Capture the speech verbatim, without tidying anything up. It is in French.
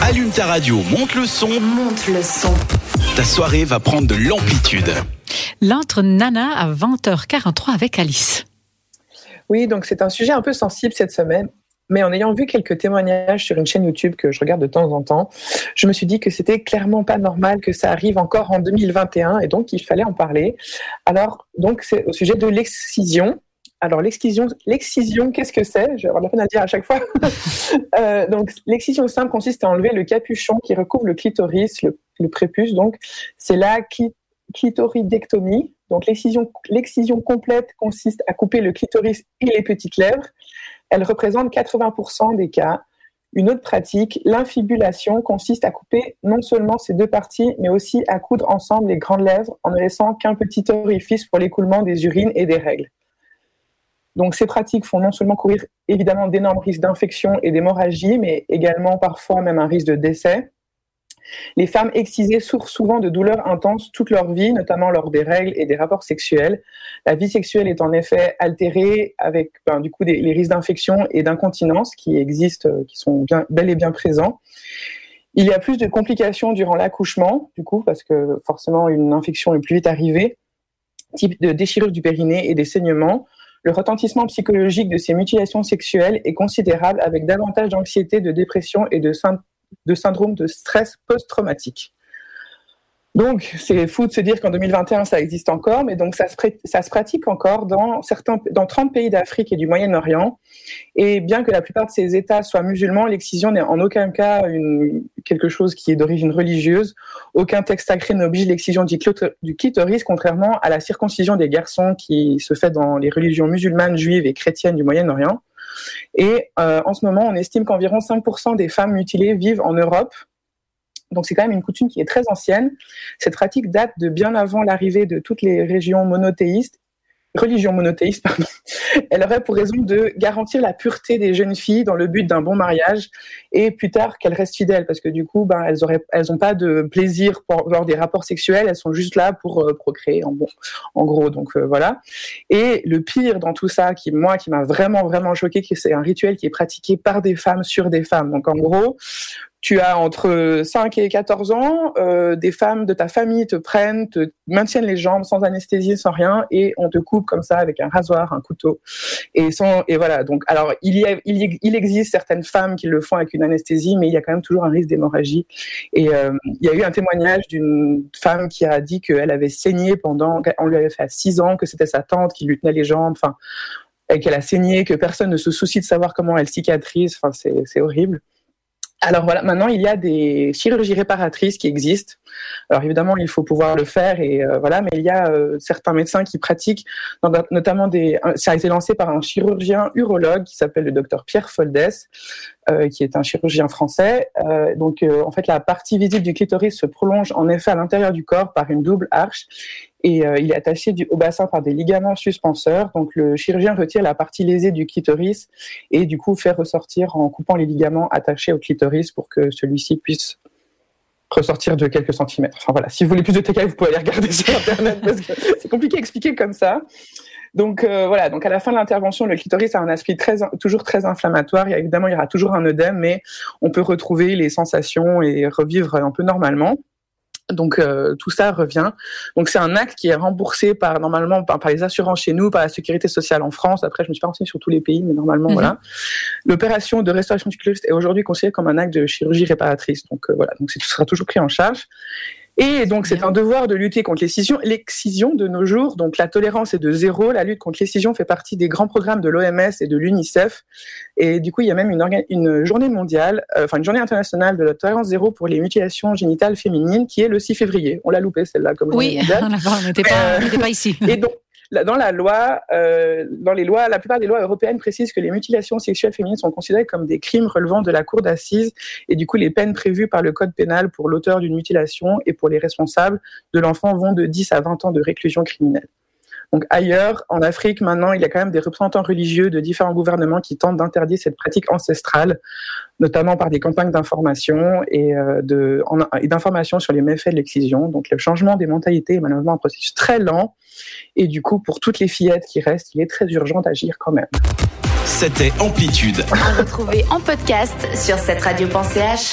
Allume ta radio, monte le son. Monte le son. Ta soirée va prendre de l'amplitude. L'entre Nana à vingt heures quarante-trois avec Alice. Oui, donc c'est un sujet un peu sensible cette semaine. Mais en ayant vu quelques témoignages sur une chaîne YouTube que je regarde de temps en temps, je me suis dit que c'était clairement pas normal que ça arrive encore en deux mille vingt et un et donc il fallait en parler. Alors, donc c'est au sujet de l'excision. Alors l'excision, l'excision, qu'est-ce que c'est ? Je vais avoir la peine à le dire à chaque fois. euh, donc l'excision simple consiste à enlever le capuchon qui recouvre le clitoris, le, le prépuce. Donc c'est la clitoridectomie. Donc l'excision, l'excision complète consiste à couper le clitoris et les petites lèvres. Elle représente quatre-vingts pour cent des cas. Une autre pratique, l'infibulation, consiste à couper non seulement ces deux parties, mais aussi à coudre ensemble les grandes lèvres en ne laissant qu'un petit orifice pour l'écoulement des urines et des règles. Donc ces pratiques font non seulement courir évidemment d'énormes risques d'infection et d'hémorragie, mais également parfois même un risque de décès. Les femmes excisées souffrent souvent de douleurs intenses toute leur vie, notamment lors des règles et des rapports sexuels. La vie sexuelle est en effet altérée avec ben, du coup des, les risques d'infection et d'incontinence qui existent, qui sont bien, bel et bien présents. Il y a plus de complications durant l'accouchement, du coup, parce que forcément une infection est plus vite arrivée, type de déchirure du périnée et des saignements. Le retentissement psychologique de ces mutilations sexuelles est considérable avec davantage d'anxiété, de dépression et de symptômes de syndrome de stress post-traumatique. Donc, c'est fou de se dire qu'en deux mille vingt et un, ça existe encore, mais donc ça se, pr- ça se pratique encore dans, certains, dans trente pays d'Afrique et du Moyen-Orient. Et bien que la plupart de ces États soient musulmans, l'excision n'est en aucun cas une, quelque chose qui est d'origine religieuse. Aucun texte sacré n'oblige l'excision du, clot- du clitoris, contrairement à la circoncision des garçons qui se fait dans les religions musulmanes, juives et chrétiennes du Moyen-Orient. Et euh, en ce moment, on estime qu'environ cinq pour cent des femmes mutilées vivent en Europe. Donc c'est quand même une coutume qui est très ancienne. Cette pratique date de bien avant l'arrivée de toutes les régions monothéistes, religions monothéistes, pardon. Elle aurait pour raison de garantir la pureté des jeunes filles dans le but d'un bon mariage et plus tard qu'elles restent fidèles parce que du coup, ben, elles auraient, elles ont pas de plaisir pour, lors des rapports sexuels, elles sont juste là pour euh, procréer, en, bon, en gros. Donc euh, voilà. Et le pire dans tout ça, qui moi, qui m'a vraiment vraiment choqué, c'est un rituel qui est pratiqué par des femmes sur des femmes. Donc en gros, tu as entre cinq et quatorze ans, euh, des femmes de ta famille te prennent, te maintiennent les jambes sans anesthésie, sans rien, et on te coupe comme ça avec un rasoir, un couteau. Et, sans, et voilà, donc, alors, il, y a, il, y, il existe certaines femmes qui le font avec une anesthésie, mais il y a quand même toujours un risque d'hémorragie. Et euh, il y a eu un témoignage d'une femme qui a dit qu'elle avait saigné pendant, on lui avait fait à six ans, que c'était sa tante qui lui tenait les jambes, enfin, et qu'elle a saigné, que personne ne se soucie de savoir comment elle cicatrise, enfin, c'est, c'est horrible. Alors voilà, maintenant il y a des chirurgies réparatrices qui existent. Alors évidemment, il faut pouvoir le faire et euh, voilà, mais il y a euh, certains médecins qui pratiquent, notamment des. Ça a été lancé par un chirurgien urologue qui s'appelle le docteur Pierre Foldès, euh, qui est un chirurgien français. Euh, donc euh, en fait, la partie visible du clitoris se prolonge en effet à l'intérieur du corps par une double arche. Et euh, il est attaché du, au bassin par des ligaments suspenseurs. Donc le chirurgien retire la partie lésée du clitoris et du coup fait ressortir en coupant les ligaments attachés au clitoris pour que celui-ci puisse ressortir de quelques centimètres. Enfin voilà, si vous voulez plus de détails, vous pouvez aller regarder sur Internet parce que c'est compliqué à expliquer comme ça. Donc euh, voilà, donc à la fin de l'intervention, le clitoris a un aspect très, toujours très inflammatoire. Il y a, évidemment, il y aura toujours un œdème, mais on peut retrouver les sensations et revivre un peu normalement. Donc euh, tout ça revient. Donc c'est un acte qui est remboursé par normalement par, par les assurances chez nous, par la sécurité sociale en France. Après, je me suis pas renseignée sur tous les pays, mais normalement mm-hmm. voilà. L'opération de restauration du clitoris est aujourd'hui considérée comme un acte de chirurgie réparatrice. Donc euh, voilà, donc c'est, tout sera toujours pris en charge. Et donc, c'est un devoir de lutter contre l'excision. L'excision de nos jours, donc la tolérance est de zéro. La lutte contre l'excision fait partie des grands programmes de l'O M S et de l'UNICEF. Et du coup, il y a même une, orga- une journée mondiale, euh, enfin une journée internationale de la tolérance zéro pour les mutilations génitales féminines, qui est le six février. On l'a loupé celle-là comme journée mondiale. Oui, on n'était pas, on n'était pas ici. Et donc, dans la loi, euh, dans les lois, la plupart des lois européennes précisent que les mutilations sexuelles féminines sont considérées comme des crimes relevant de la cour d'assises et du coup les peines prévues par le code pénal pour l'auteur d'une mutilation et pour les responsables de l'enfant vont de dix à vingt ans de réclusion criminelle. Donc ailleurs, en Afrique, maintenant, il y a quand même des représentants religieux de différents gouvernements qui tentent d'interdire cette pratique ancestrale, notamment par des campagnes d'information et, euh, de, en, et d'information sur les méfaits de l'excision. Donc le changement des mentalités est malheureusement un processus très lent. Et du coup, pour toutes les fillettes qui restent, il est très urgent d'agir quand même. C'était Amplitude. À retrouver en podcast sur cette radio point c h.